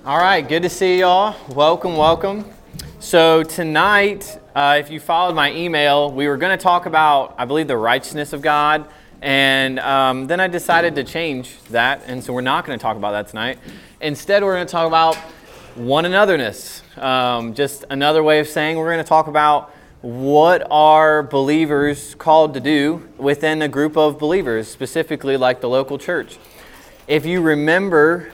All right, good to see y'all. Welcome. So tonight, if you followed my email, we were going to talk about, I believe, the righteousness of God, and then I decided to change that, and so we're not going to talk about that tonight. Instead, we're going to talk about one anotherness. Just another way of saying we're going to talk about what are believers called to do within a group of believers, specifically like the local church. If you remember,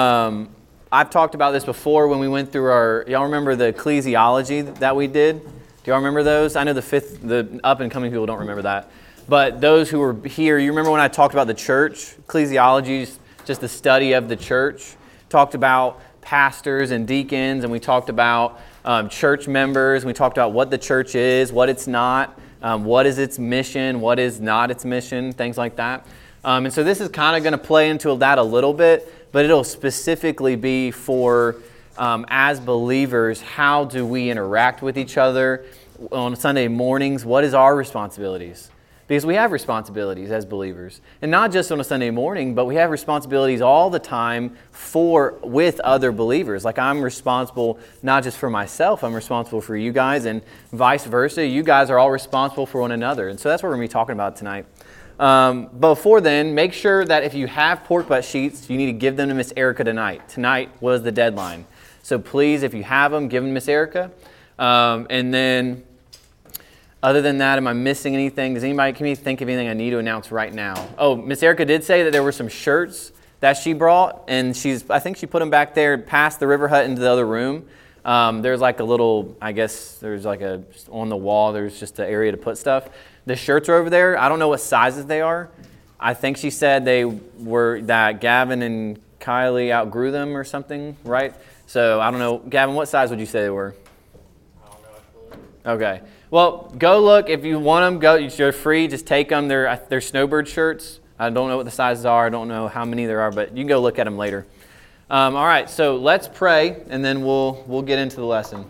I've talked about this before when we went through y'all remember the ecclesiology that we did? Do y'all remember those? I know the up and coming people don't remember that. But those who were here, you remember when I talked about the church? Ecclesiology, just the study of the church. Talked about pastors and deacons, and we talked about church members. We talked about what the church is, what it's not, what is its mission, what is not its mission, things like that. And so this is kind of going to play into that a little bit, but it'll specifically be for, as believers, how do we interact with each other on Sunday mornings? What is our responsibilities? Because we have responsibilities as believers. And not just on a Sunday morning, but we have responsibilities all the time with other believers. Like I'm responsible not just for myself, I'm responsible for you guys, and vice versa. You guys are all responsible for one another. And so that's what we're going to be talking about tonight. Before then, make sure that if you have pork butt sheets, you need to give them to Miss Erica tonight. Tonight was the deadline. So please, if you have them, give them to Miss Erica. And then, other than that, am I missing anything? Can you think of anything I need to announce right now? Oh, Miss Erica did say that there were some shirts that she brought, and I think she put them back there past the River Hut into the other room. There's like a little, I guess there's like on the wall, there's just an area to put stuff. The shirts are over there. I don't know what sizes they are. I think she said that Gavin and Kylie outgrew them or something, right? So I don't know. Gavin, what size would you say they were? I don't know actually. Okay. Well, go look. If you want them, you're free. Just take them. They're snowbird shirts. I don't know what the sizes are. I don't know how many there are, but you can go look at them later. All right. So let's pray, and then we'll get into the lesson.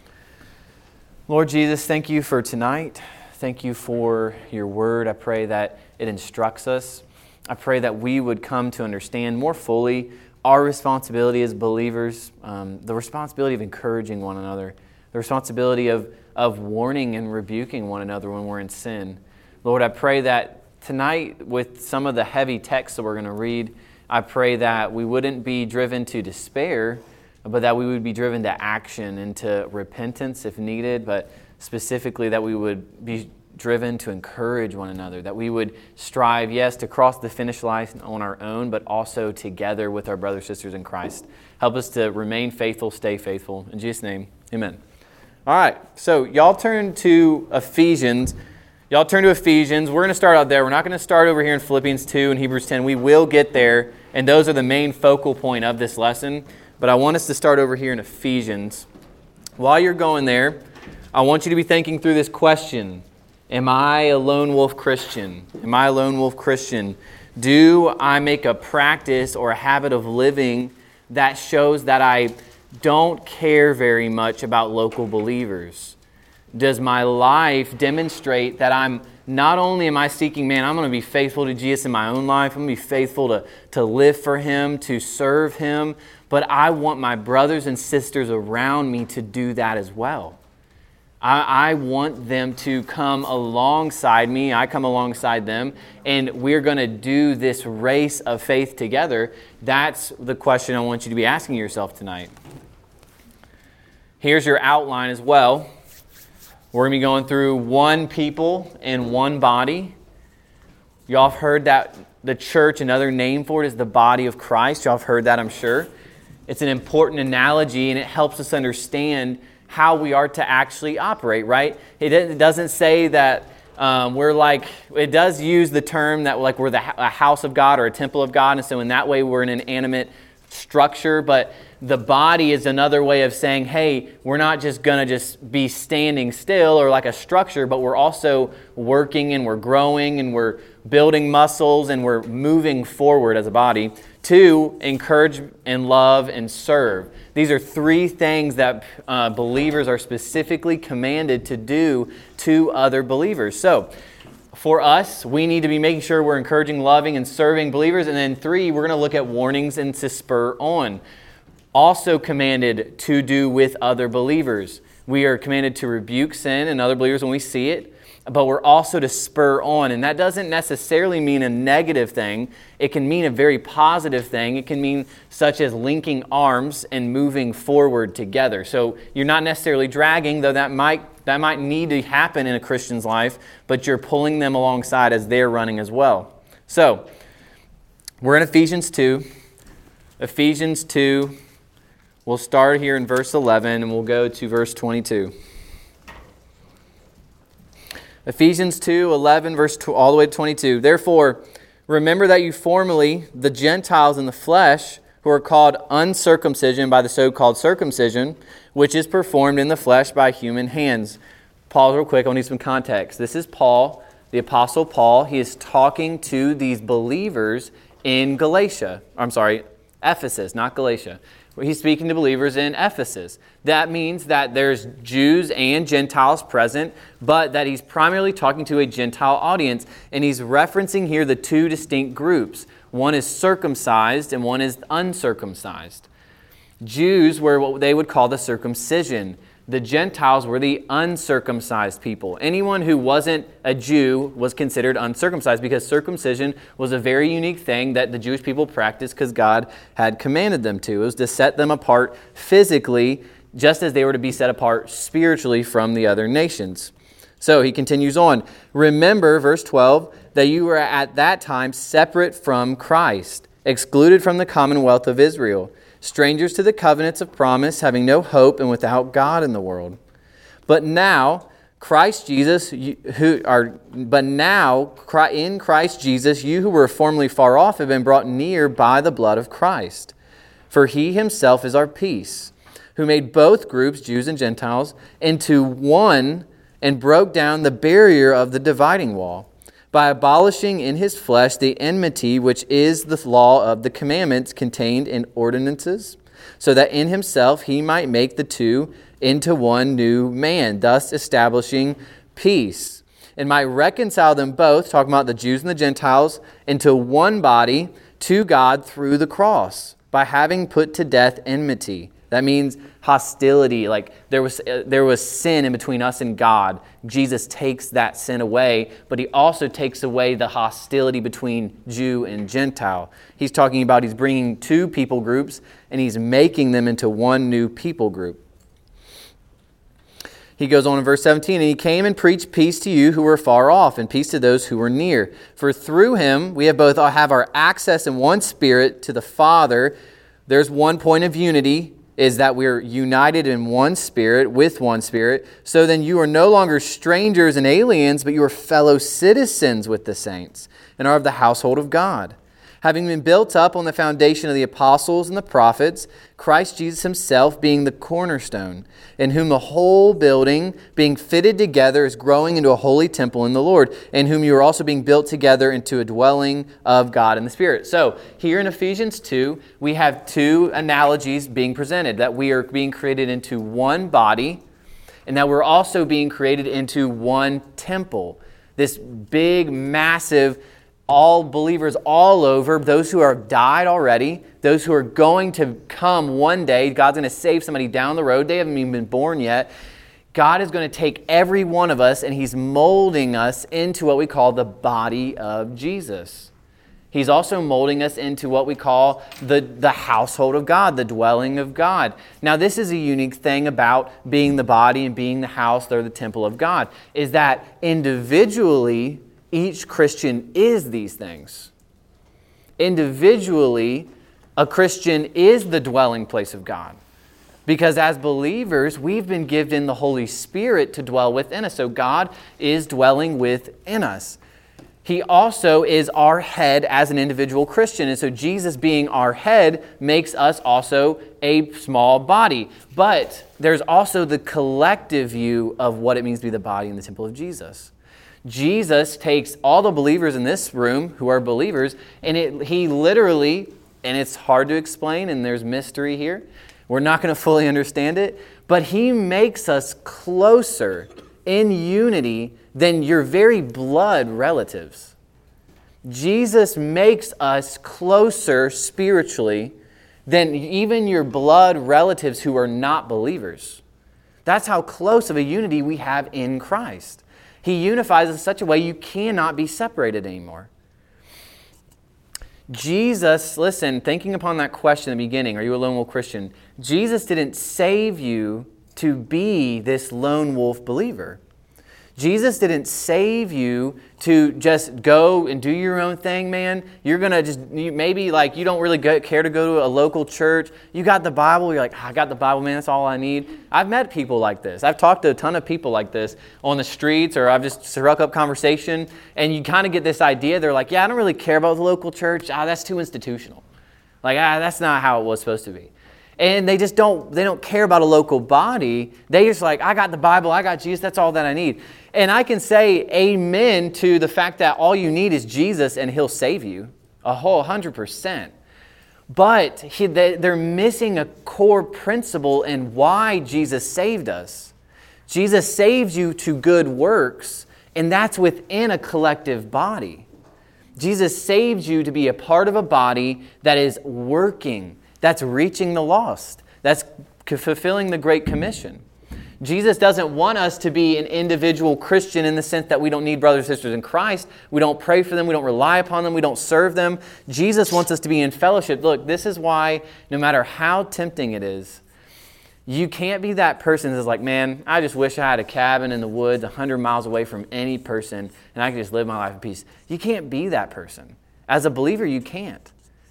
Lord Jesus, thank you for tonight. Thank you for your word. I pray that it instructs us. I pray that we would come to understand more fully our responsibility as believers, the responsibility of encouraging one another, the responsibility of warning and rebuking one another when we're in sin. Lord, I pray that tonight, with some of the heavy texts that we're going to read, I pray that we wouldn't be driven to despair, but that we would be driven to action and to repentance if needed, but specifically that we would be driven to encourage one another, that we would strive, yes, to cross the finish line on our own, but also together with our brothers and sisters in Christ. Help us to remain faithful, stay faithful. In Jesus' name, amen. All right, so y'all turn to Ephesians. We're going to start out there. We're not going to start over here in Philippians 2 and Hebrews 10. We will get there, and those are the main focal point of this lesson. But I want us to start over here in Ephesians. While you're going there, I want you to be thinking through this question. Am I a lone wolf Christian? Am I a lone wolf Christian? Do I make a practice or a habit of living that shows that I don't care very much about local believers? Does my life demonstrate that not only am I seeking, I'm going to be faithful to Jesus in my own life, I'm going to be faithful to live for Him, to serve Him, but I want my brothers and sisters around me to do that as well. I want them to come alongside me. I come alongside them, and we're going to do this race of faith together. That's the question I want you to be asking yourself tonight. Here's your outline as well. We're going to be going through one people and one body. Y'all have heard that the church, another name for it is the body of Christ. Y'all have heard that, I'm sure. It's an important analogy, and it helps us understand how we are to actually operate, right? It doesn't say that it does use the term that like we're a house of God or a temple of God, and so in that way we're an inanimate structure, but the body is another way of saying, hey, we're not just going to just be standing still or like a structure, but we're also working and we're growing and we're building muscles and we're moving forward as a body to encourage and love and serve. These are three things that believers are specifically commanded to do to other believers. So for us, we need to be making sure we're encouraging, loving, and serving believers. And then 3, we're going to look at warnings and to spur on. also commanded to do with other believers. We are commanded to rebuke sin in other believers when we see it, but we're also to spur on. And that doesn't necessarily mean a negative thing. It can mean a very positive thing. It can mean such as linking arms and moving forward together. So you're not necessarily dragging, though that might need to happen in a Christian's life, but you're pulling them alongside as they're running as well. So we're in Ephesians 2. Ephesians 2, we'll start here in verse 11 and we'll go to verse 22. Ephesians 2, 11, verse all the way to 22. Therefore, remember that you formerly, the Gentiles in the flesh, who are called uncircumcision by the so-called circumcision, which is performed in the flesh by human hands. Pause real quick, I need some context. This is Paul, the Apostle Paul. He is talking to these believers in Ephesus, not Galatia. He's speaking to believers in Ephesus. That means that there's Jews and Gentiles present, but that he's primarily talking to a Gentile audience. And he's referencing here the two distinct groups. One is circumcised and one is uncircumcised. Jews were what they would call the circumcision. The Gentiles were the uncircumcised people. Anyone who wasn't a Jew was considered uncircumcised because circumcision was a very unique thing that the Jewish people practiced because God had commanded them to. It was to set them apart physically, just as they were to be set apart spiritually from the other nations. So he continues on. Remember, verse 12, that you were at that time separate from Christ, excluded from the commonwealth of Israel, strangers to the covenants of promise, having no hope and without God in the world. But now, in Christ Jesus, you who were formerly far off have been brought near by the blood of Christ. For he himself is our peace, who made both groups, Jews and Gentiles, into one and broke down the barrier of the dividing wall, by abolishing in his flesh the enmity which is the law of the commandments contained in ordinances, so that in himself he might make the two into one new man, thus establishing peace, and might reconcile them both, talking about the Jews and the Gentiles, into one body to God through the cross, by having put to death enmity. That means hostility, like there was sin in between us and God. Jesus takes that sin away, but he also takes away the hostility between Jew and Gentile. He's talking about he's bringing two people groups and he's making them into one new people group. He goes on in verse 17, and he came and preached peace to you who were far off and peace to those who were near. For through him we have both have our access in one spirit to the Father. There's one point of unity, is that we're united in one spirit, with one spirit. So then you are no longer strangers and aliens, but you are fellow citizens with the saints and are of the household of God, having been built up on the foundation of the apostles and the prophets, Christ Jesus himself being the cornerstone, in whom the whole building, being fitted together, is growing into a holy temple in the Lord, in whom you are also being built together into a dwelling of God in the Spirit. So here in Ephesians 2, we have two analogies being presented, that we are being created into one body, and that we're also being created into one temple. This big, massive, all believers all over, those who have died already, those who are going to come one day. God's going to save somebody down the road. They haven't even been born yet. God is going to take every one of us and he's molding us into what we call the body of Jesus. He's also molding us into what we call the household of God, the dwelling of God. Now, this is a unique thing about being the body and being the house or the temple of God, is that individually, each Christian is these things. Individually, a Christian is the dwelling place of God. Because as believers, we've been given the Holy Spirit to dwell within us. So God is dwelling within us. He also is our head as an individual Christian. And so Jesus being our head makes us also a small body. But there's also the collective view of what it means to be the body in the temple of Jesus. Jesus takes all the believers in this room who are believers, and he literally, and it's hard to explain, and there's mystery here. We're not going to fully understand it, but he makes us closer in unity than your very blood relatives. Jesus makes us closer spiritually than even your blood relatives who are not believers. That's how close of a unity we have in Christ. He unifies us in such a way you cannot be separated anymore. Jesus, listen, thinking upon that question in the beginning, are you a lone wolf Christian? Jesus didn't save you to be this lone wolf believer. Jesus didn't save you to just go and do your own thing, man. You're going to maybe like you don't really care to go to a local church. You got the Bible. You're like, I got the Bible, man. That's all I need. I've met people like this. I've talked to a ton of people like this on the streets, or I've just struck up conversation. And you kind of get this idea. They're like, yeah, I don't really care about the local church. That's too institutional. Like, that's not how it was supposed to be. And they don't care about a local body. They just like, I got the Bible, I got Jesus, that's all that I need. And I can say amen to the fact that all you need is Jesus and He'll save you, a whole 100%. But they're missing a core principle in why Jesus saved us. Jesus saves you to good works, and that's within a collective body. Jesus saves you to be a part of a body that is working, that's reaching the lost, that's fulfilling the Great Commission. Jesus doesn't want us to be an individual Christian in the sense that we don't need brothers and sisters in Christ. We don't pray for them. We don't rely upon them. We don't serve them. Jesus wants us to be in fellowship. Look, this is why no matter how tempting it is, you can't be that person that's like, man, I just wish I had a cabin in the woods 100 miles away from any person and I could just live my life in peace. You can't be that person. As a believer, you can't.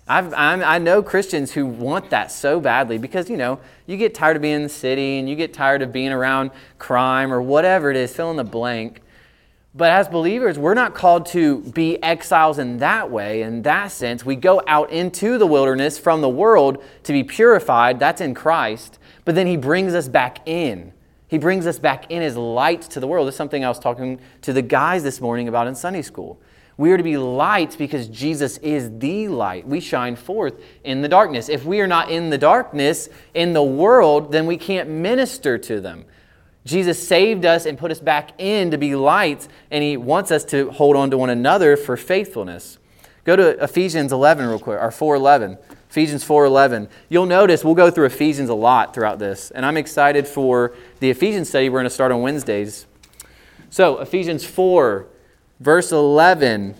I know Christians who want that so badly because, you get tired of being in the city and you get tired of being around crime or whatever it is, fill in the blank. But as believers, we're not called to be exiles in that way, in that sense. We go out into the wilderness from the world to be purified. That's in Christ. But then He brings us back in. He brings us back in as light to the world. This is something I was talking to the guys this morning about in Sunday school. We are to be lights because Jesus is the light. We shine forth in the darkness. If we are not in the darkness, in the world, then we can't minister to them. Jesus saved us and put us back in to be lights, and He wants us to hold on to one another for faithfulness. Go to Ephesians 11 real quick, or 4:11. Ephesians 4:11. You'll notice we'll go through Ephesians a lot throughout this, and I'm excited for the Ephesians study we're going to start on Wednesdays. So, Ephesians 4, verse 11.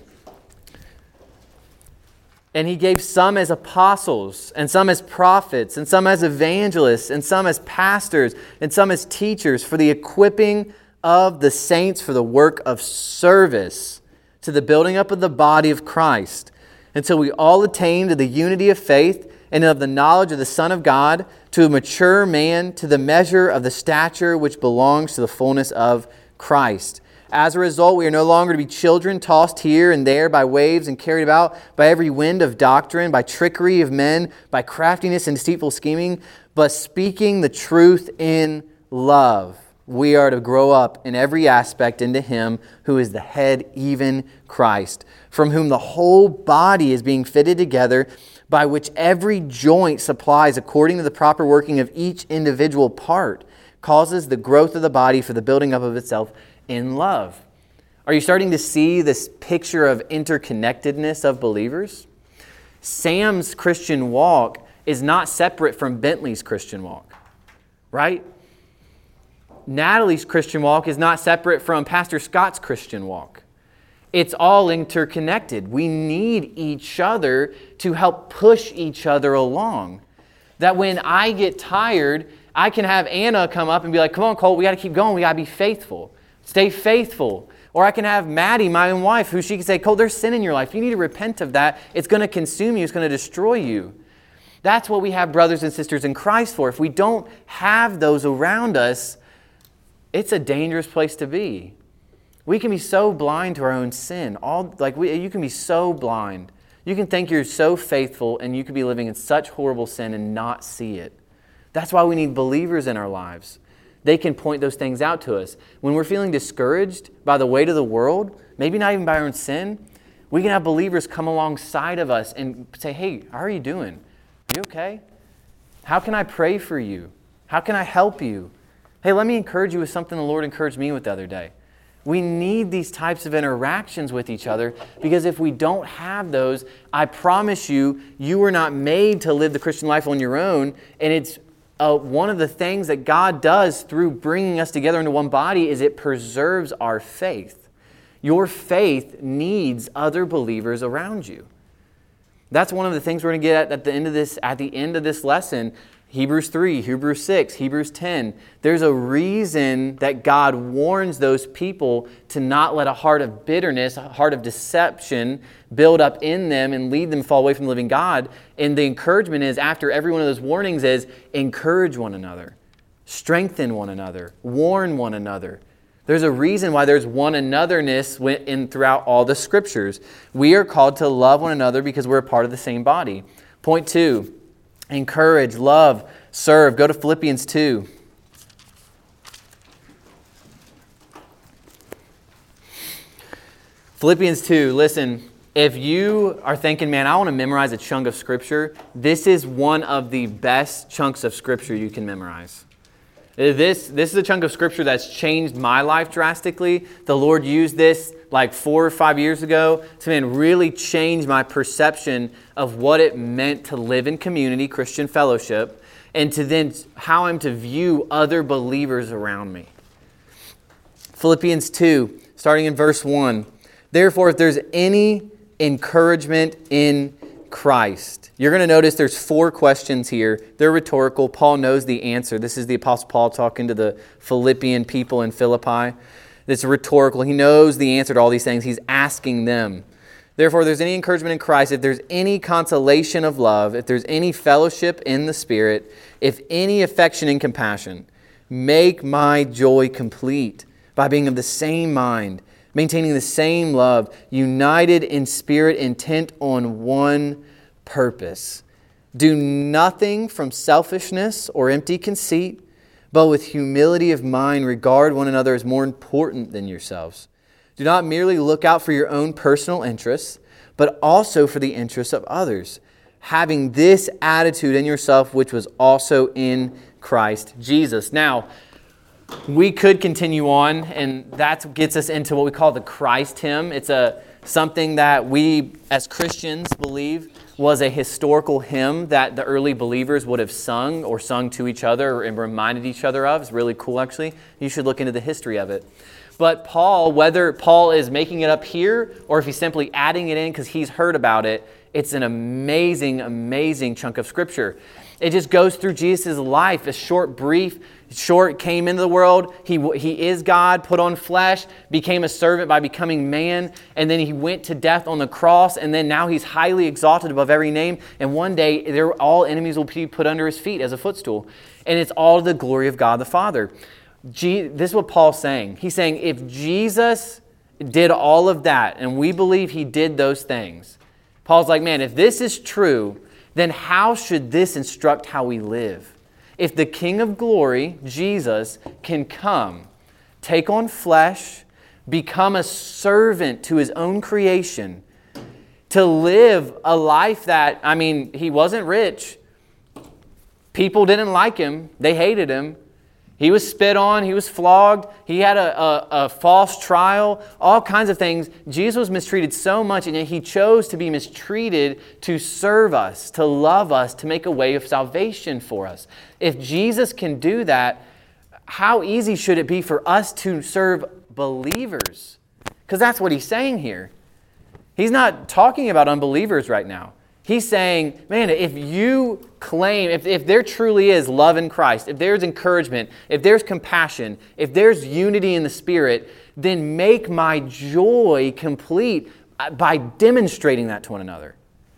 And He gave some as apostles, and some as prophets, and some as evangelists, and some as pastors, and some as teachers for the equipping of the saints for the work of service to the building up of the body of Christ, until we all attain to the unity of faith and of the knowledge of the Son of God, to a mature man, to the measure of the stature which belongs to the fullness of Christ. As a result, we are no longer to be children tossed here and there by waves and carried about by every wind of doctrine, by trickery of men, by craftiness and deceitful scheming, but speaking the truth in love. We are to grow up in every aspect into Him who is the head, even Christ, from whom the whole body is being fitted together, by which every joint supplies according to the proper working of each individual part, causes the growth of the body for the building up of itself in love. Are you starting to see this picture of interconnectedness of believers? Sam's Christian walk is not separate from Bentley's Christian walk, right? Natalie's Christian walk is not separate from Pastor Scott's Christian walk. It's all interconnected. We need each other to help push each other along. That when I get tired, I can have Anna come up and be like, come on, Colt, we got to keep going. We got to be faithful. Stay faithful. Or I can have Maddie, my own wife, who she can say, Colt, there's sin in your life. You need to repent of that. It's going to consume you. It's going to destroy you. That's what we have brothers and sisters in Christ for. If we don't have those around us, it's a dangerous place to be. We can be so blind to our own sin. You can be so blind. You can think you're so faithful and you could be living in such horrible sin and not see it. That's why we need believers in our lives. They can point those things out to us. When we're feeling discouraged by the weight of the world, maybe not even by our own sin, we can have believers come alongside of us and say, hey, how are you doing? Are you okay? How can I pray for you? How can I help you? Hey, let me encourage you with something the Lord encouraged me with the other day. We need these types of interactions with each other, because if we don't have those, I promise you, you were not made to live the Christian life on your own. And it's one of the things that God does through bringing us together into one body is it preserves our faith. Your faith needs other believers around you. That's one of the things we're going to get at the end of this lesson. Hebrews 3, Hebrews 6, Hebrews 10. There's a reason that God warns those people to not let a heart of bitterness, a heart of deception build up in them and lead them fall away from the living God. And the encouragement is, after every one of those warnings, is encourage one another, strengthen one another, warn one another. There's a reason why there's one anotherness throughout all the Scriptures. We are called to love one another because we're a part of the same body. Point 2. Encourage, love, serve. Go to Philippians 2. Philippians 2, listen, if you are thinking, man, I want to memorize a chunk of Scripture, this is one of the best chunks of Scripture you can memorize. This is a chunk of Scripture that's changed my life drastically. The Lord used this like 4 or 5 years ago to really change my perception of what it meant to live in community, Christian fellowship, and to then how I'm to view other believers around me. Philippians 2, starting in verse 1. Therefore, if there's any encouragement in Christ. You're going to notice there's 4 questions here. They're rhetorical. Paul knows the answer. This is the Apostle Paul talking to the Philippian people in Philippi. It's rhetorical. He knows the answer to all these things. He's asking them. Therefore, if there's any encouragement in Christ, if there's any consolation of love, if there's any fellowship in the Spirit, if any affection and compassion, make my joy complete by being of the same mind, maintaining the same love, united in spirit, intent on one purpose. Do nothing from selfishness or empty conceit, but with humility of mind regard one another as more important than yourselves. Do not merely look out for your own personal interests, but also for the interests of others, having this attitude in yourself which was also in Christ Jesus. Now, we could continue on, and that gets us into what we call the Christ hymn. It's something that we as Christians believe was a historical hymn that the early believers would have sung or sung to each other and reminded each other of. It's really cool, actually. You should look into the history of it. But Paul, whether Paul is making it up here or if he's simply adding it in because he's heard about it, it's an amazing, amazing chunk of Scripture. It just goes through Jesus' life, a short, came into the world. He is God, put on flesh, became a servant by becoming man, and then he went to death on the cross, and then now he's highly exalted above every name, and one day all enemies will be put under his feet as a footstool. And it's all the glory of God the Father. This is what Paul's saying. He's saying if Jesus did all of that, and we believe he did those things, Paul's like, man, if this is true, then how should this instruct how we live? If the King of Glory, Jesus, can come, take on flesh, become a servant to his own creation, to live a life that, he wasn't rich. People didn't like him. They hated him. He was spit on. He was flogged. He had a false trial, all kinds of things. Jesus was mistreated so much, and yet he chose to be mistreated to serve us, to love us, to make a way of salvation for us. If Jesus can do that, how easy should it be for us to serve believers? Because that's what he's saying here. He's not talking about unbelievers right now. He's saying, man, if you claim, if there truly is love in Christ, if there's encouragement, if there's compassion, if there's unity in the Spirit, then make my joy complete by demonstrating that to one another.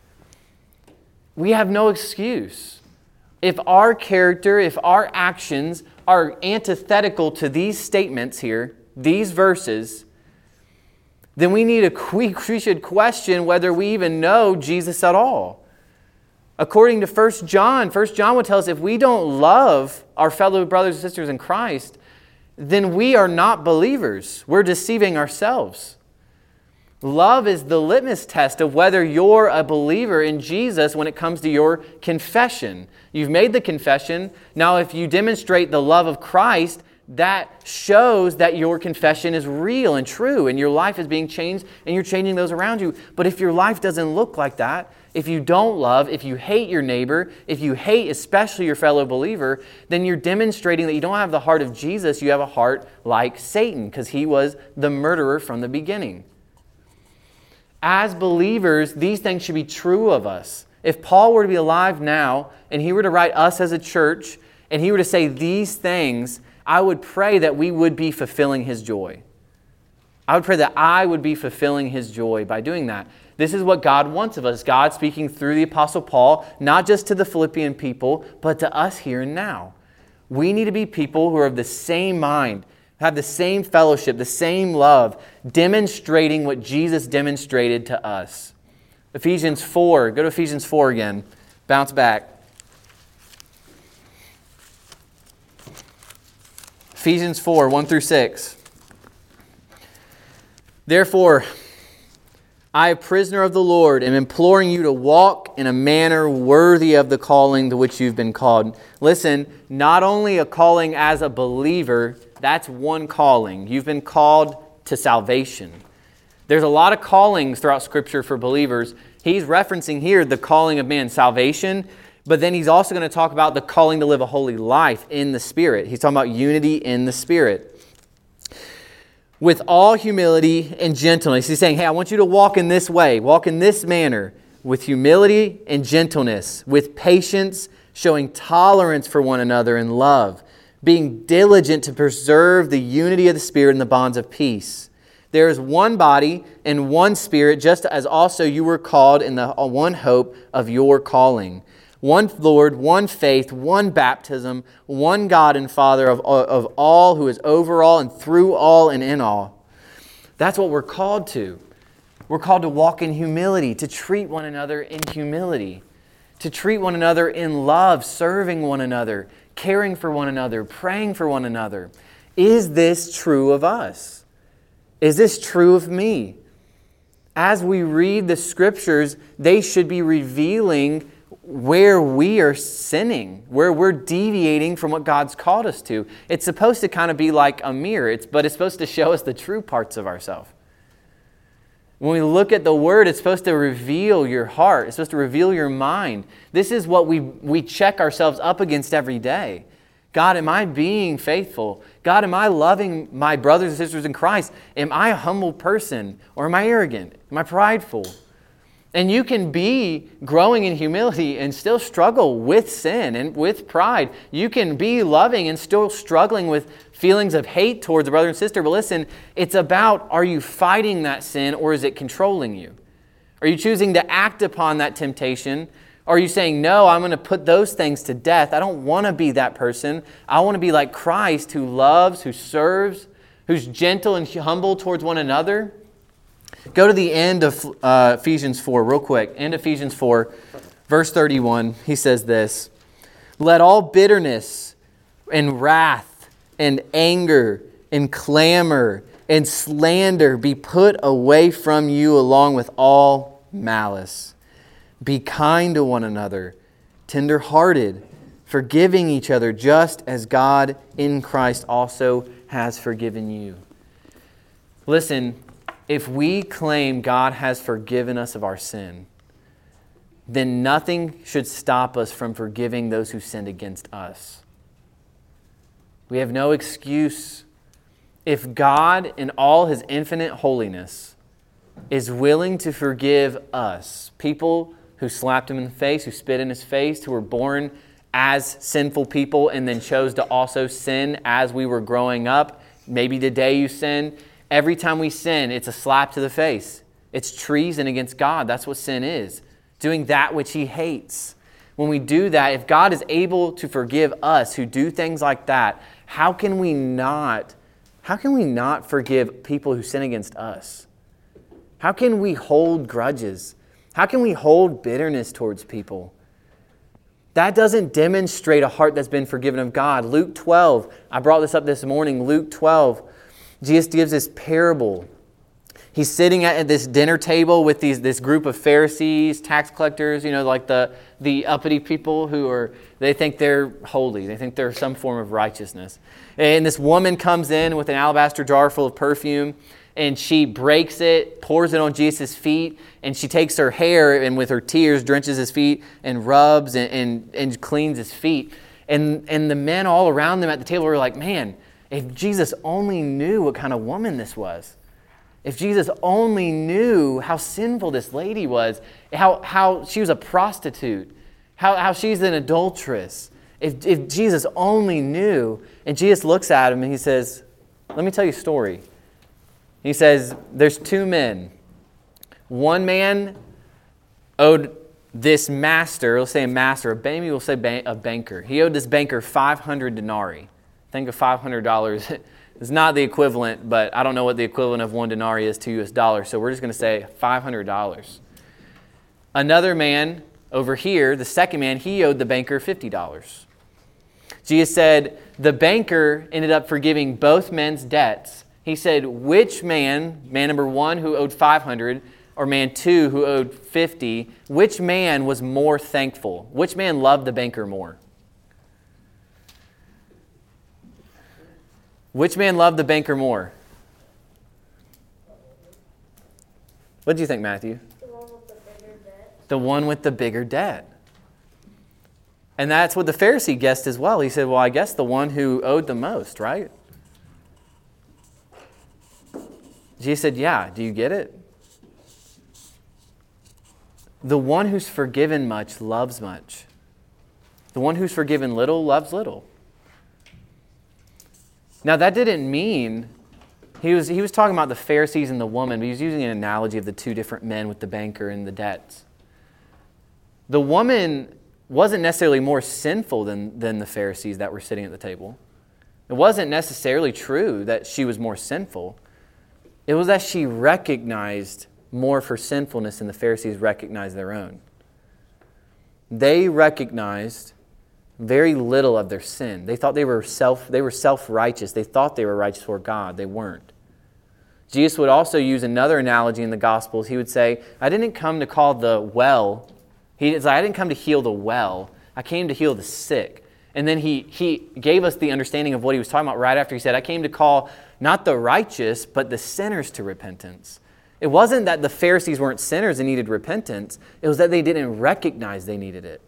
We have no excuse. If our character, if our actions are antithetical to these statements here, these verses, then we should question whether we even know Jesus at all. According to 1 John would tell us if we don't love our fellow brothers and sisters in Christ, then we are not believers. We're deceiving ourselves. Love is the litmus test of whether you're a believer in Jesus when it comes to your confession. You've made the confession. Now, if you demonstrate the love of Christ, that shows that your confession is real and true and your life is being changed and you're changing those around you. But if your life doesn't look like that, if you don't love, if you hate your neighbor, if you hate especially your fellow believer, then you're demonstrating that you don't have the heart of Jesus, you have a heart like Satan, because he was the murderer from the beginning. As believers, these things should be true of us. If Paul were to be alive now and he were to write us as a church and he were to say these things, I would pray that we would be fulfilling his joy. I would pray that I would be fulfilling his joy by doing that. This is what God wants of us. God speaking through the Apostle Paul, not just to the Philippian people, but to us here and now. We need to be people who are of the same mind, have the same fellowship, the same love, demonstrating what Jesus demonstrated to us. Ephesians 4. Go to Ephesians 4 again. Bounce back. Ephesians 4, 1 through 6. Therefore, I, a prisoner of the Lord, am imploring you to walk in a manner worthy of the calling to which you've been called. Listen, not only a calling as a believer, that's one calling. You've been called to salvation. There's a lot of callings throughout Scripture for believers. He's referencing here the calling of man, salvation, but then he's also going to talk about the calling to live a holy life in the Spirit. He's talking about unity in the Spirit. With all humility and gentleness. He's saying, hey, I want you to walk in this way, walk in this manner, with humility and gentleness, with patience, showing tolerance for one another in love, being diligent to preserve the unity of the Spirit in the bonds of peace. There is one body and one Spirit, just as also you were called in the one hope of your calling. One Lord, one faith, one baptism, one God and Father of all, who is over all and through all and in all. That's what we're called to. We're called to walk in humility, to treat one another in humility, to treat one another in love, serving one another, caring for one another, praying for one another. Is this true of us? Is this true of me? As we read the Scriptures, they should be revealing where we are sinning, where we're deviating from what God's called us to. It's supposed to kind of be like a mirror, but it's supposed to show us the true parts of ourselves. When we look at the Word, it's supposed to reveal your heart. It's supposed to reveal your mind. This is what we check ourselves up against every day. God, am I being faithful? God, am I loving my brothers and sisters in Christ? Am I a humble person? Or am I arrogant? Am I prideful? And you can be growing in humility and still struggle with sin and with pride. You can be loving and still struggling with feelings of hate towards a brother and sister. But listen, it's about, are you fighting that sin or is it controlling you? Are you choosing to act upon that temptation? Or are you saying, no, I'm going to put those things to death. I don't want to be that person. I want to be like Christ, who loves, who serves, who's gentle and humble towards one another. Go to the end of Ephesians 4 real quick. End of Ephesians 4, verse 31. He says this, let all bitterness and wrath and anger and clamor and slander be put away from you along with all malice. Be kind to one another, tender-hearted, forgiving each other just as God in Christ also has forgiven you. Listen, if we claim God has forgiven us of our sin, then nothing should stop us from forgiving those who sinned against us. We have no excuse. If God, in all His infinite holiness, is willing to forgive us, people who slapped Him in the face, who spit in His face, who were born as sinful people and then chose to also sin as we were growing up, maybe the day you sinned. Every time we sin, it's a slap to the face. It's treason against God. That's what sin is. Doing that which He hates. When we do that, if God is able to forgive us who do things like that, how can we not forgive people who sin against us? How can we hold grudges? How can we hold bitterness towards people? That doesn't demonstrate a heart that's been forgiven of God. Luke 12, I brought this up this morning, Luke 12, Jesus gives this parable. he's sitting at this dinner table with this group of Pharisees, tax collectors, like the uppity people they think they're holy. They think they're some form of righteousness. And this woman comes in with an alabaster jar full of perfume, and she breaks it, pours it on Jesus' feet, and she takes her hair and with her tears drenches his feet and rubs and cleans his feet. And the men all around them at the table were like, man, if Jesus only knew what kind of woman this was. If Jesus only knew how sinful this lady was, how she was a prostitute, how she's an adulteress. If Jesus only knew. And Jesus looks at him and he says, let me tell you a story. He says, there's two men. One man owed this master, let's say a master, maybe we'll say a banker. He owed this banker 500 denarii. Think of $500. It's not the equivalent, but I don't know what the equivalent of one denarii is to US dollars, so we're just going to say $500. Another man over here, the second man, he owed the banker $50. Jesus said the banker ended up forgiving both men's debts. He said, which man number one who owed 500, or man two who owed 50, which man was more thankful? Which man loved the banker more? Which man loved the banker more? What do you think, Matthew? The one with the bigger debt. The one with the bigger debt. And that's what the Pharisee guessed as well. He said, well, I guess the one who owed the most, right? Jesus said, yeah, do you get it? The one who's forgiven much loves much. The one who's forgiven little loves little. Now that didn't mean, he was talking about the Pharisees and the woman, but he was using an analogy of the two different men with the banker and the debts. The woman wasn't necessarily more sinful than the Pharisees that were sitting at the table. It wasn't necessarily true that she was more sinful. It was that she recognized more of her sinfulness than the Pharisees recognized their own. They recognized very little of their sin. They thought they were self-righteous. They thought they were righteous before God. They weren't. Jesus would also use another analogy in the Gospels. He would say, I didn't come to call the well. I didn't come to heal the well. I came to heal the sick. And then he gave us the understanding of what he was talking about right after he said, I came to call not the righteous, but the sinners to repentance. It wasn't that the Pharisees weren't sinners and needed repentance. It was that they didn't recognize they needed it.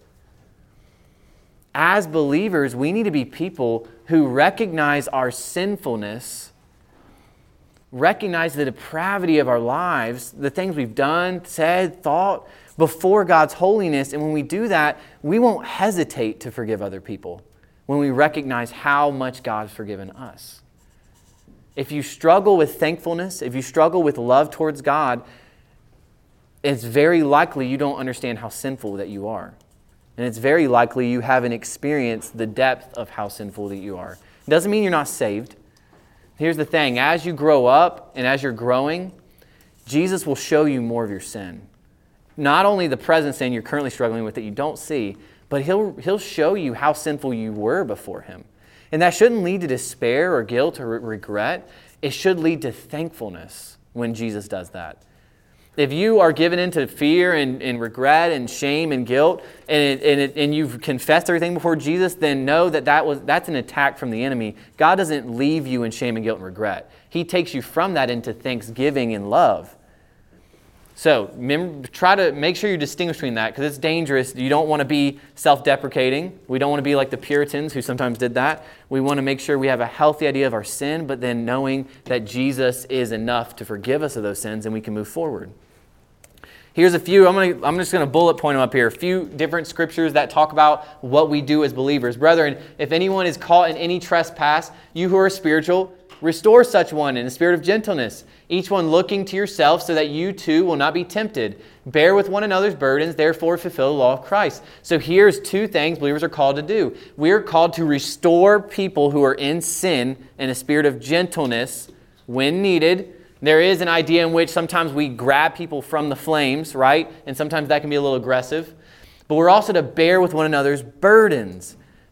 As believers, we need to be people who recognize our sinfulness, recognize the depravity of our lives, the things we've done, said, thought, before God's holiness. And when we do that, we won't hesitate to forgive other people when we recognize how much God has forgiven us. If you struggle with thankfulness, if you struggle with love towards God, it's very likely you don't understand how sinful that you are. And it's very likely you haven't experienced the depth of how sinful that you are. It doesn't mean you're not saved. Here's the thing. As you grow up and as you're growing, Jesus will show you more of your sin. Not only the present sin you're currently struggling with that you don't see, but He'll show you how sinful you were before Him. And that shouldn't lead to despair or guilt or regret. It should lead to thankfulness when Jesus does that. If you are given into fear and regret and shame and guilt and you've confessed everything before Jesus, then know that's an attack from the enemy. God doesn't leave you in shame and guilt and regret. He takes you from that into thanksgiving and love. So try to make sure you distinguish between that, because it's dangerous. You don't want to be self-deprecating. We don't want to be like the Puritans who sometimes did that. We want to make sure we have a healthy idea of our sin, but then knowing that Jesus is enough to forgive us of those sins and we can move forward. Here's a few. I'm just going to bullet point them up here. A few different scriptures that talk about what we do as believers. Brethren, if anyone is caught in any trespass, you who are spiritual, restore such one in a spirit of gentleness, each one looking to yourself so that you too will not be tempted. Bear with one another's burdens, therefore fulfill the law of Christ. So here's two things believers are called to do. We are called to restore people who are in sin in a spirit of gentleness when needed. There is an idea in which sometimes we grab people from the flames, right? And sometimes that can be a little aggressive. But we're also to bear with one another's burdens.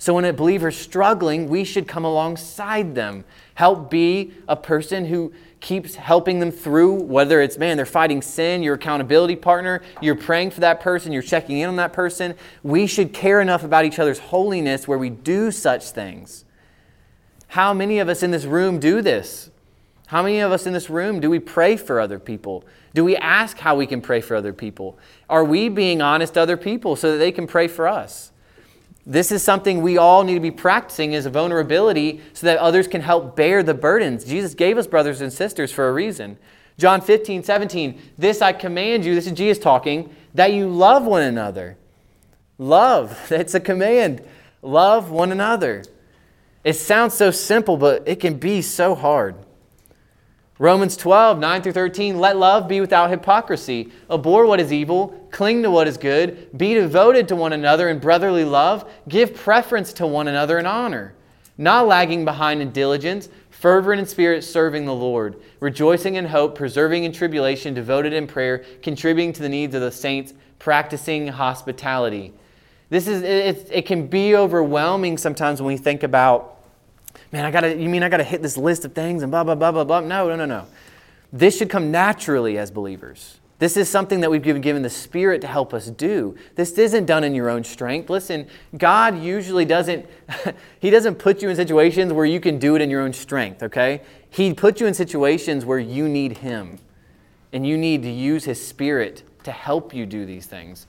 So when a believer's struggling, we should come alongside them. Help be a person who keeps helping them through, whether it's, they're fighting sin, your accountability partner, you're praying for that person, you're checking in on that person. We should care enough about each other's holiness where we do such things. How many of us in this room do this? How many of us in this room do we pray for other people? Do we ask how we can pray for other people? Are we being honest to other people so that they can pray for us? This is something we all need to be practicing as a vulnerability so that others can help bear the burdens. Jesus gave us brothers and sisters for a reason. John 15:17, this I command you, this is Jesus talking, that you love one another. Love, that's a command. Love one another. It sounds so simple, but it can be so hard. Romans 12:9-13, let love be without hypocrisy. Abhor what is evil, cling to what is good, be devoted to one another in brotherly love, give preference to one another in honor. Not lagging behind in diligence, fervent in spirit, serving the Lord, rejoicing in hope, persevering in tribulation, devoted in prayer, contributing to the needs of the saints, practicing hospitality. It can be overwhelming sometimes when we think about, I gotta hit this list of things and blah, blah, blah, blah, blah. No. This should come naturally as believers. This is something that we've been given the Spirit to help us do. This isn't done in your own strength. Listen, God usually doesn't, He doesn't put you in situations where you can do it in your own strength, okay? He puts you in situations where you need Him. And you need to use His Spirit to help you do these things.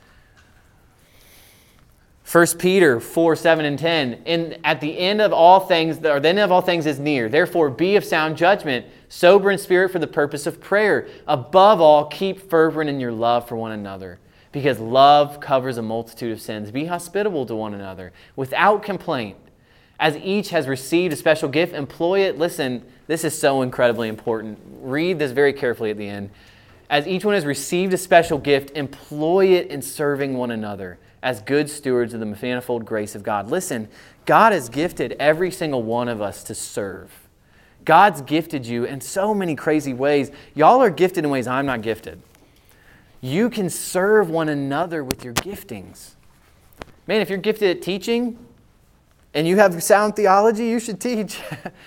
1 Peter 4:7-10, and at the end of all things, or the end of all things is near. Therefore, be of sound judgment, sober in spirit for the purpose of prayer. Above all, keep fervent in your love for one another, because love covers a multitude of sins. Be hospitable to one another, without complaint. As each has received a special gift, employ it. Listen, this is so incredibly important. Read this very carefully at the end. As each one has received a special gift, employ it in serving one another as good stewards of the manifold grace of God. Listen, God has gifted every single one of us to serve. God's gifted you in so many crazy ways. Y'all are gifted in ways I'm not gifted. You can serve one another with your giftings. Man, if you're gifted at teaching and you have sound theology, you should teach.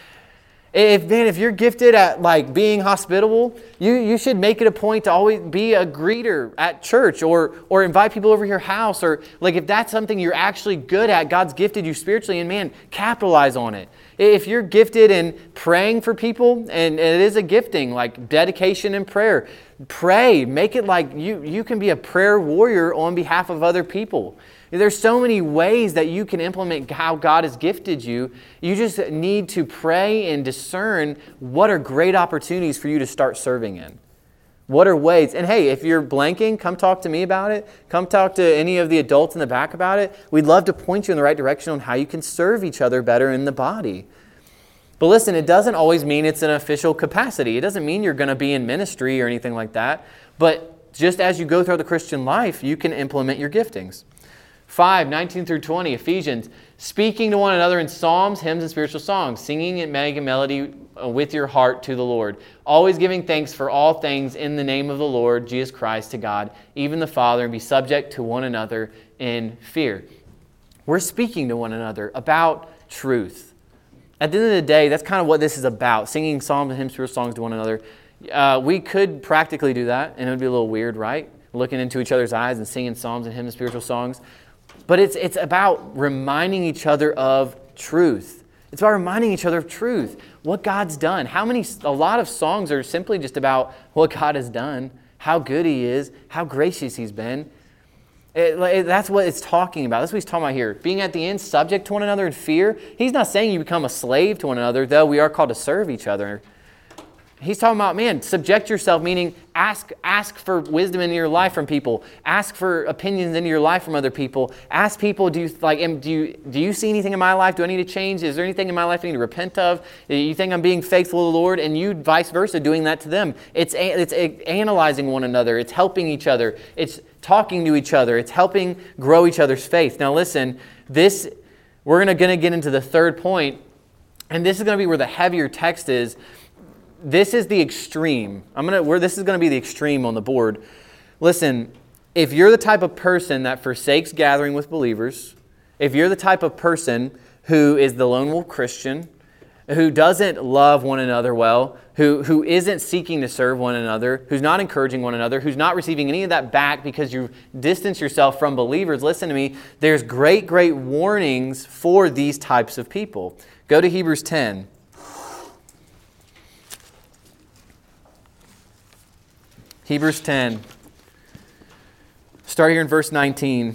If you're gifted at being hospitable, you should make it a point to always be a greeter at church or invite people over your house, or if that's something you're actually good at, God's gifted you spiritually, and capitalize on it. If you're gifted in praying for people, and it is a gifting, like dedication and prayer, pray. Make it like you can be a prayer warrior on behalf of other people. There's so many ways that you can implement how God has gifted you. You just need to pray and discern what are great opportunities for you to start serving in. What are ways? And hey, if you're blanking, come talk to me about it. Come talk to any of the adults in the back about it. We'd love to point you in the right direction on how you can serve each other better in the body. But listen, it doesn't always mean it's an official capacity. It doesn't mean you're going to be in ministry or anything like that. But just as you go through the Christian life, you can implement your giftings. 5:19-20, Ephesians, speaking to one another in psalms, hymns, and spiritual songs, singing and making melody with your heart to the Lord, always giving thanks for all things in the name of the Lord Jesus Christ to God, even the Father, and be subject to one another in fear. We're speaking to one another about truth. At the end of the day, that's kind of what this is about, singing psalms and hymns, spiritual songs to one another. We could practically do that, and it would be a little weird, right? Looking into each other's eyes and singing psalms and hymns and spiritual songs. But it's about reminding each other of truth. It's about reminding each other of truth, what God's done. A lot of songs are simply just about what God has done, how good He is, how gracious He's been. That's what it's talking about. That's what He's talking about here. Being at the end, subject to one another in fear. He's not saying you become a slave to one another, though we are called to serve each other. He's talking about, subject yourself, meaning ask for wisdom in your life from people. Ask for opinions into your life from other people. Ask people, do you see anything in my life? Do I need to change? Is there anything in my life I need to repent of? Do you think I'm being faithful to the Lord? And you, vice versa, doing that to them. It's analyzing one another. It's helping each other. It's talking to each other. It's helping grow each other's faith. Now listen, we're going to get into the third point, and this is going to be where the heavier text is. This is the extreme. This is going to be the extreme on the board. Listen, if you're the type of person that forsakes gathering with believers if you're the type of person who is the lone wolf Christian, who doesn't love one another well, who isn't seeking to serve one another, who's not encouraging one another, who's not receiving any of that back because you distance yourself from believers, listen to me, there's great, great warnings for these types of people. Go to Hebrews 10. Hebrews 10. Start here in verse 19.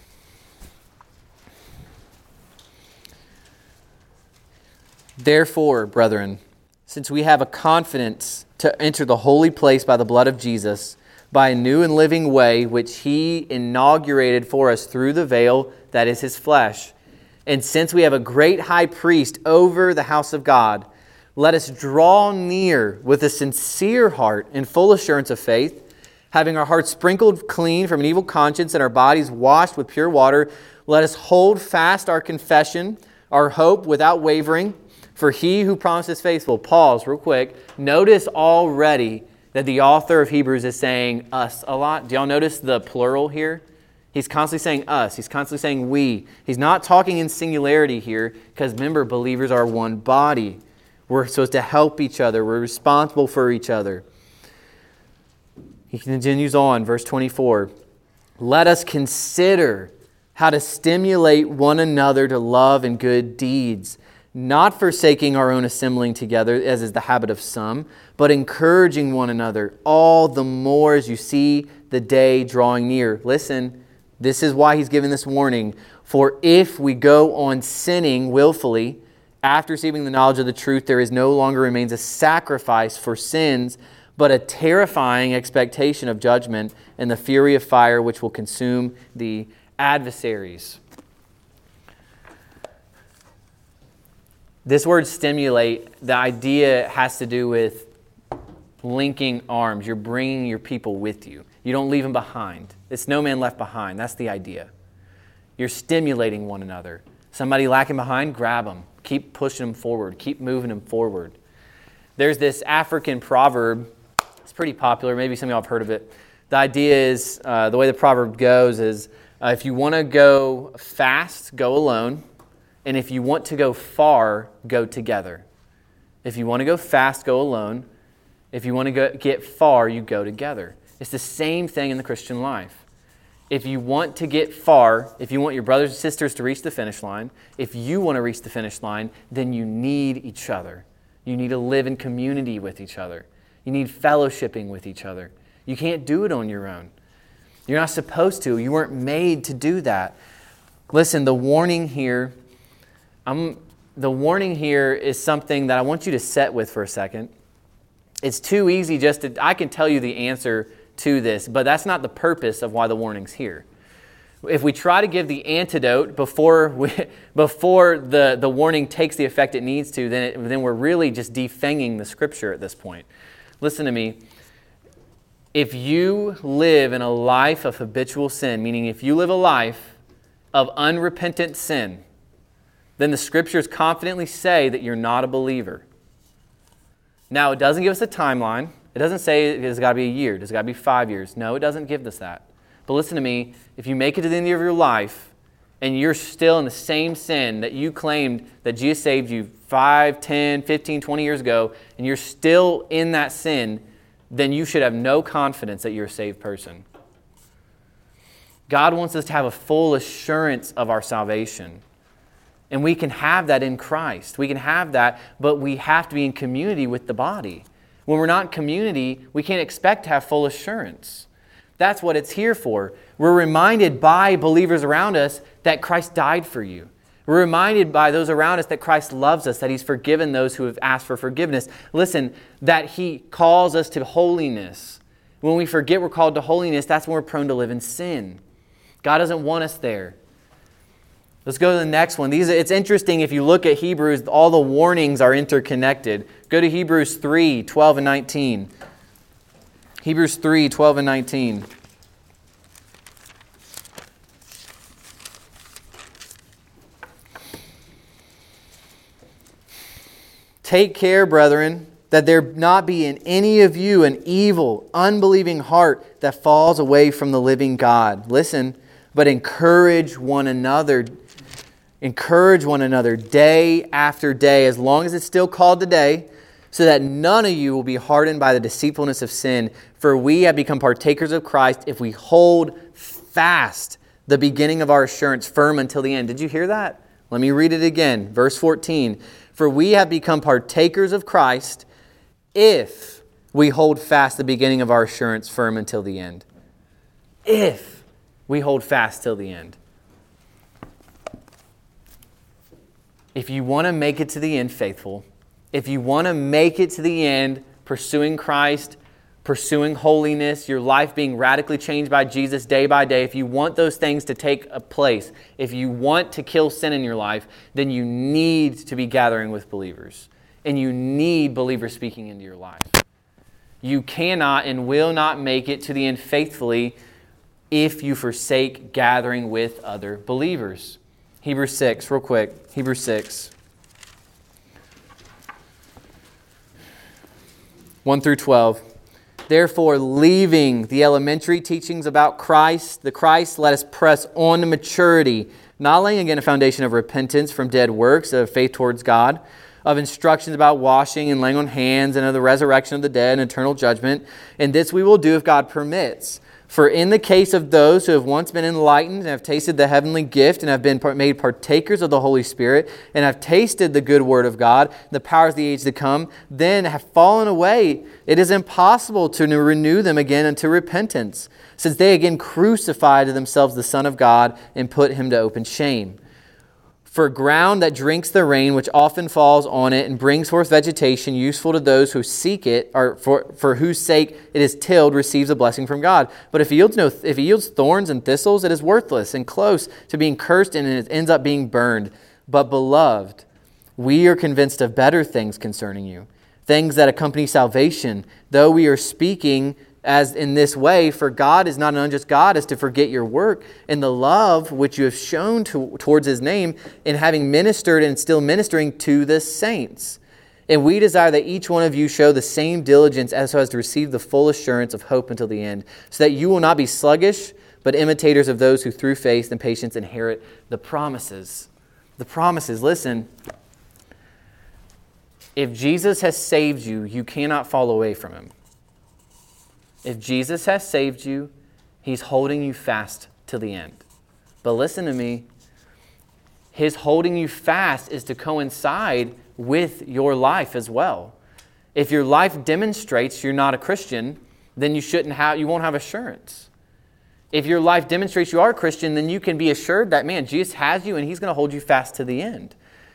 Therefore, brethren, since we have a confidence to enter the holy place by the blood of Jesus, by a new and living way which He inaugurated for us through the veil that is His flesh, and since we have a great high priest over the house of God, let us draw near with a sincere heart and full assurance of faith, having our hearts sprinkled clean from an evil conscience and our bodies washed with pure water. Let us hold fast our confession, our hope without wavering. For He who promises faithful. Pause real quick. Notice already that the author of Hebrews is saying us a lot. Do y'all notice the plural here? He's constantly saying us. He's constantly saying we. He's not talking in singularity here because remember, believers are one body. We're supposed to help each other. We're responsible for each other. He continues on, verse 24. Let us consider how to stimulate one another to love and good deeds, not forsaking our own assembling together, as is the habit of some, but encouraging one another, all the more as you see the day drawing near. Listen, this is why he's given this warning. For if we go on sinning willfully, after receiving the knowledge of the truth, there is no longer remains a sacrifice for sins, but a terrifying expectation of judgment and the fury of fire which will consume the adversaries. This word stimulate, the idea has to do with linking arms. You're bringing your people with you. You don't leave them behind. It's no man left behind. That's the idea. You're stimulating one another. Somebody lacking behind, grab them. Keep pushing them forward. Keep moving them forward. There's this African proverb. It's pretty popular. Maybe some of y'all have heard of it. The idea is, the way the proverb goes is, if you want to go fast, go alone. And if you want to go far, go together. If you want to go fast, go alone. If you want to get far, you go together. It's the same thing in the Christian life. If you want to get far, if you want your brothers and sisters to reach the finish line, if you want to reach the finish line, then you need each other. You need to live in community with each other. You need fellowshipping with each other. You can't do it on your own. You're not supposed to. You weren't made to do that. Listen, the warning here is something that I want you to sit with for a second. It's too easy I can tell you the answer to this, but that's not the purpose of why the warning's here. If we try to give the antidote before the warning takes the effect it needs to, then we're really just defanging the Scripture at this point. Listen to me. If you live in a life of habitual sin, meaning if you live a life of unrepentant sin, then the Scriptures confidently say that you're not a believer. Now, it doesn't give us a timeline. It doesn't say it's got to be a year. It's got to be 5 years. No, it doesn't give us that. But listen to me. If you make it to the end of your life and you're still in the same sin that you claimed that Jesus saved you 5, 10, 15, 20 years ago, and you're still in that sin, then you should have no confidence that you're a saved person. God wants us to have a full assurance of our salvation. And we can have that in Christ. We can have that, but we have to be in community with the body. When we're not in community, we can't expect to have full assurance. That's what it's here for. We're reminded by believers around us that Christ died for you. We're reminded by those around us that Christ loves us, that He's forgiven those who have asked for forgiveness. Listen, that He calls us to holiness. When we forget we're called to holiness, that's when we're prone to live in sin. God doesn't want us there. Let's go to the next one. It's interesting if you look at Hebrews, all the warnings are interconnected. Go to Hebrews 3, 12 and 19. Hebrews 3, 12 and 19. Take care, brethren, that there not be in any of you an evil, unbelieving heart that falls away from the living God. Listen, but encourage one another Encourage one another day after day, as long as it's still called today, so that none of you will be hardened by the deceitfulness of sin. For we have become partakers of Christ if we hold fast the beginning of our assurance firm until the end. Did you hear that? Let me read it again. Verse 14. For we have become partakers of Christ if we hold fast the beginning of our assurance firm until the end. If we hold fast till the end. If you want to make it to the end faithful, if you want to make it to the end pursuing Christ, pursuing holiness, your life being radically changed by Jesus day by day, if you want those things to take a place, if you want to kill sin in your life, then you need to be gathering with believers. And you need believers speaking into your life. You cannot and will not make it to the end faithfully if you forsake gathering with other believers. Hebrews 6, real quick. Hebrews 6. 1 through 12. Therefore, leaving the elementary teachings about Christ, let us press on to maturity, not laying again a foundation of repentance from dead works, of faith towards God, of instructions about washing and laying on hands, and of the resurrection of the dead and eternal judgment. And this we will do if God permits. For in the case of those who have once been enlightened and have tasted the heavenly gift and have been made partakers of the Holy Spirit and have tasted the good word of God, the powers of the age to come, then have fallen away, it is impossible to renew them again unto repentance, since they again crucified to themselves the Son of God and put him to open shame. For ground that drinks the rain, which often falls on it and brings forth vegetation useful to those who seek it, or for whose sake it is tilled, receives a blessing from God. But if it yields thorns and thistles, it is worthless and close to being cursed, and it ends up being burned. But beloved, we are convinced of better things concerning you, things that accompany salvation, though we are speaking as in this way, for God is not an unjust God as to forget your work and the love which you have shown towards his name in having ministered and still ministering to the saints. And we desire that each one of you show the same diligence as to receive the full assurance of hope until the end, so that you will not be sluggish, but imitators of those who through faith and patience inherit the promises. The promises, listen, if Jesus has saved you, you cannot fall away from him. If Jesus has saved you, he's holding you fast to the end. But listen to me, his holding you fast is to coincide with your life as well. If your life demonstrates you're not a Christian, then you won't have assurance. If your life demonstrates you are a Christian, then you can be assured that, man, Jesus has you and he's going to hold you fast to the end.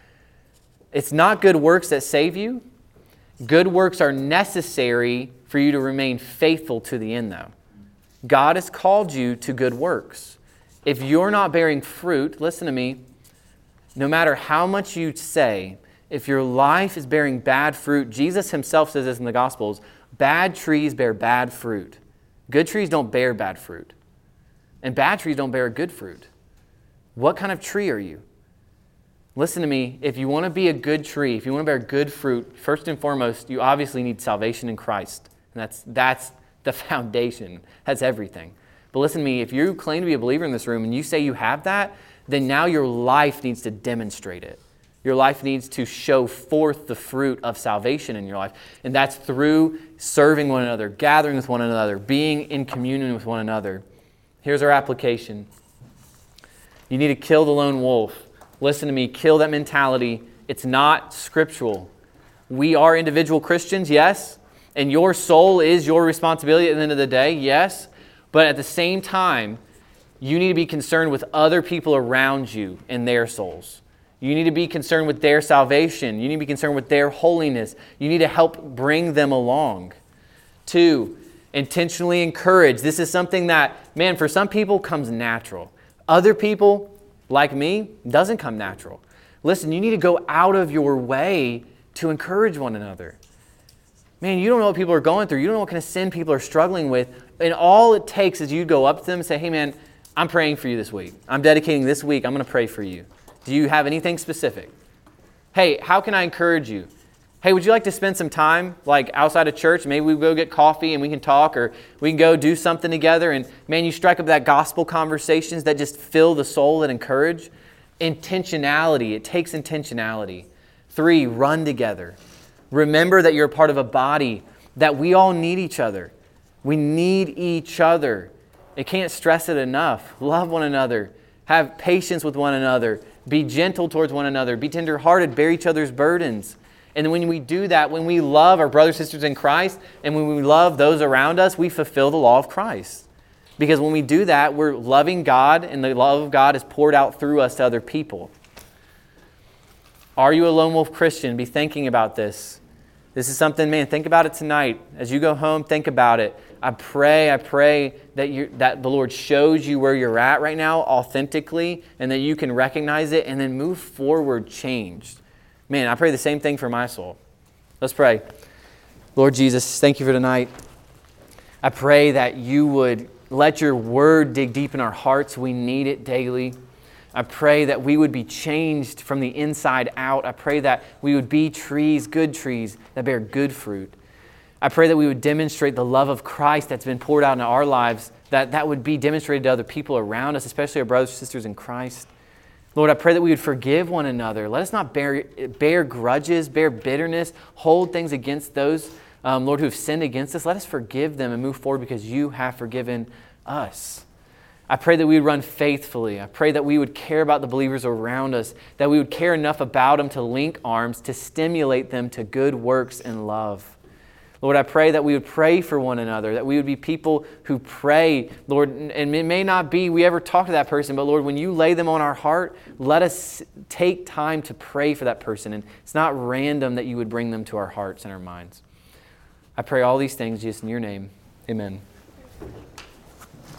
It's not good works that save you. Good works are necessary for you to remain faithful to the end, though. God has called you to good works. If you're not bearing fruit, listen to me, no matter how much you say, if your life is bearing bad fruit, Jesus himself says this in the Gospels, bad trees bear bad fruit. Good trees don't bear bad fruit. And bad trees don't bear good fruit. What kind of tree are you? Listen to me, if you want to be a good tree, if you want to bear good fruit, first and foremost, you obviously need salvation in Christ. And that's the foundation. That's everything. But listen to me, if you claim to be a believer in this room and you say you have that, then now your life needs to demonstrate it. Your life needs to show forth the fruit of salvation in your life. And that's through serving one another, gathering with one another, being in communion with one another. Here's our application. You need to kill the lone wolf. Listen to me, kill that mentality. It's not scriptural. We are individual Christians, yes. And your soul is your responsibility at the end of the day, yes. But at the same time, you need to be concerned with other people around you and their souls. You need to be concerned with their salvation. You need to be concerned with their holiness. You need to help bring them along. 2, intentionally encourage. This is something that, man, for some people comes natural. Other people, like me, doesn't come natural. Listen, you need to go out of your way to encourage one another. Man, you don't know what people are going through. You don't know what kind of sin people are struggling with. And all it takes is you go up to them and say, hey man, I'm praying for you this week. I'm dedicating this week. I'm going to pray for you. Do you have anything specific? Hey, how can I encourage you? Hey, would you like to spend some time like outside of church? Maybe we go get coffee and we can talk, or we can go do something together. And man, you strike up that gospel conversations that just fill the soul and encourage. Intentionality. It takes intentionality. 3, run together. Remember that you're a part of a body, that we all need each other. We need each other. It can't stress it enough. Love one another. Have patience with one another. Be gentle towards one another. Be tenderhearted. Bear each other's burdens. And when we do that, when we love our brothers and sisters in Christ, and when we love those around us, we fulfill the law of Christ. Because when we do that, we're loving God, and the love of God is poured out through us to other people. Are you a lone wolf Christian? Be thinking about this. This is something, man, think about it tonight. As you go home, think about it. I pray that the Lord shows you where you're at right now authentically, and that you can recognize it and then move forward changed. Man, I pray the same thing for my soul. Let's pray. Lord Jesus, thank you for tonight. I pray that you would let your word dig deep in our hearts. We need it daily. I pray that we would be changed from the inside out. I pray that we would be trees, good trees, that bear good fruit. I pray that we would demonstrate the love of Christ that's been poured out in our lives, that would be demonstrated to other people around us, especially our brothers and sisters in Christ. Lord, I pray that we would forgive one another. Let us not bear grudges, bear bitterness, hold things against those, Lord, who have sinned against us. Let us forgive them and move forward because you have forgiven us. I pray that we would run faithfully. I pray that we would care about the believers around us, that we would care enough about them to link arms, to stimulate them to good works and love. Lord, I pray that we would pray for one another, that we would be people who pray, Lord, and it may not be we ever talk to that person, but Lord, when you lay them on our heart, let us take time to pray for that person. And it's not random that you would bring them to our hearts and our minds. I pray all these things just in your name. Amen.